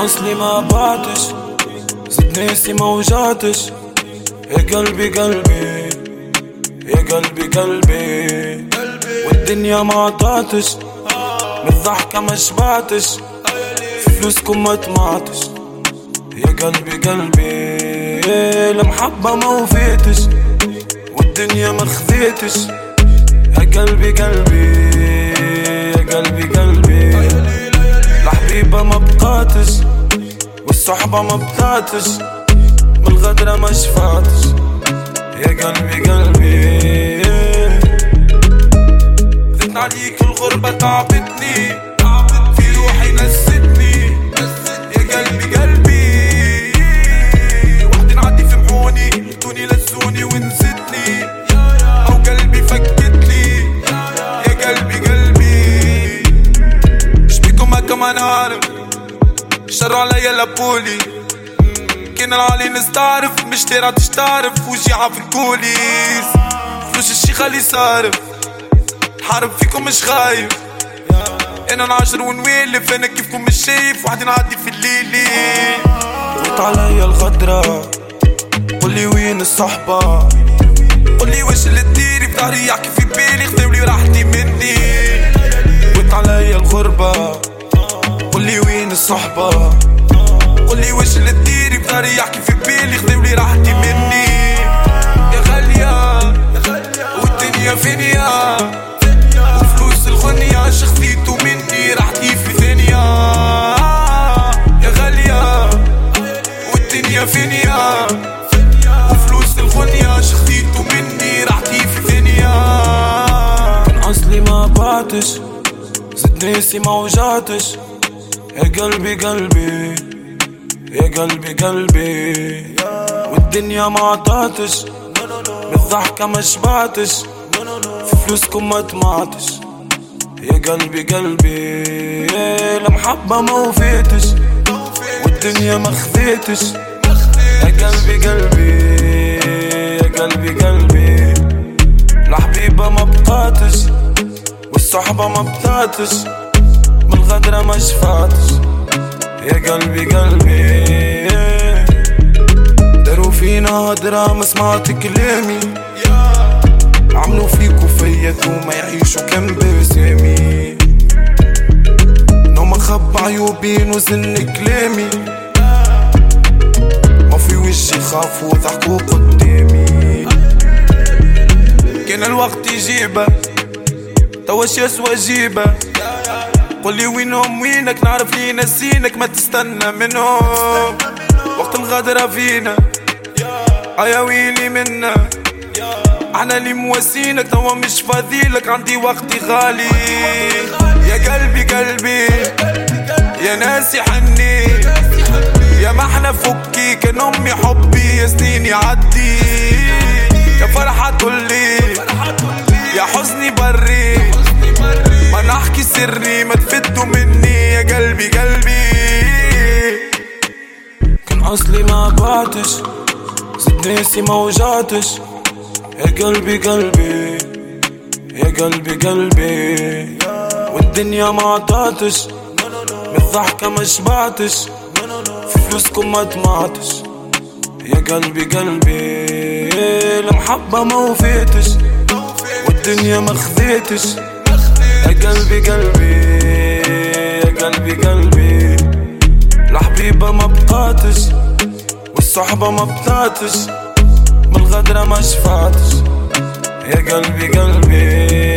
أصلي ما بعتش زد ناسي ما وجعتش. يا قلبي قلبي يا قلبي قلبي والدنيا ما عطاتش، من الضحكة ما شبعتش، في فلوسكم ما طمعتش. يا قلبي قلبي المحبة ما وفيتش، والدنيا ما خذيتش. يا قلبي قلبي يا قلبي قلبي الحبيبة ما بقاتش، والصحبة ما بقاتش، من الغدرة ما شفاتش. يا قلبي قلبي زدت عليك الغربة تعبتني، في روحي نستني. يا قلبي قلبي وحدي نعدي في محوني، لقوني لزوني ونسيتني، او قلبي فكتلي. يا قلبي قلبي شبيكم هكا ما نعرف، شر عليا لابولي، كان العالي نستعرف، مش تيراتش تعرف وجيعة في الكوليس. فلوس الشيخ اللي صارف، حارب فيكم مش خايف، انا نعشر ونويلف، انا كيفكم مش شايف، وحدي نعدي في الليلي. قلت عليا الغدرة، قولي وين الصحبة، قولي واش اللي تديري في ظهري، يحكي في بالي، خداولي راحتي مني. قلت عليا الغربة، قولي وين الصحبة، قولي واش اللي تديري في ظهري، يحكي في بالي، خداولي راحتي مني. يا غالية والدنيا فينيا، وفلوس الغنية شخصيتو مني، راحتي في ثانية. يا غالية والدنيا فينيا، وفلوس الغنية شخصيتو مني، راحتي في ثانية. كان أصلي ما بعتش زد ناسي ما وجعتش. يا قلبي قلبي يا قلبي قلبي والدنيا ما عطاتش، من الضحكة ما شبعتش، في فلوسكم ما طمعتش. يا قلبي قلبي المحبة ما وفيتش، والدنيا ما خذيتش. يا قلبي قلبي يا قلبي قلبي الحبيبة ما بقاتش، والصحبة ما بقاتش، من الغدرة ما شفاتش. يا قلبي قلبي داروا فينا هدرة ما سمعت كلامي، عملوا فيكو فيا وما يعيشوا كان بسامي، نوم خب عيوبين وزن كلامي، ما في وجهي خافوا ضحكوا قدامي. كان الوقت يجيبه تواش يسوى جيبه، قولي وينهم وينك، نعرف لي نسينك، ما تستنى منهم. وقت الغدرة فينا يا ويلي منا، احنا اللي مواسينك، توا مش فاضيلك، عندي وقتي غالي. يا قلبي قلبي يا ناسي حني، يا ما احنا فكي، كان امي حبي، يا سنين يعدي، يا فرحة تقولي، يا حزني بري، ما نحكي سري، ما تفدوا مني. يا قلبي قلبي كان أصلي ما بعتش زد ناسي ما وجعتش. يا قلبي قلبي يا قلبي قلبي والدنيا ما عطاتش، من الضحكة ما شبعتش، في فلوسكم ما طمعتش. يا قلبي قلبي المحبة ما وفيتش، والدنيا ما خذيتش. يا قلبي قلبي يا قلبي قلبي الحبيبة ما بقاتش، والصحبة ما بقاتش، من الغدرة ما شفاتش. يا قلبي قلبي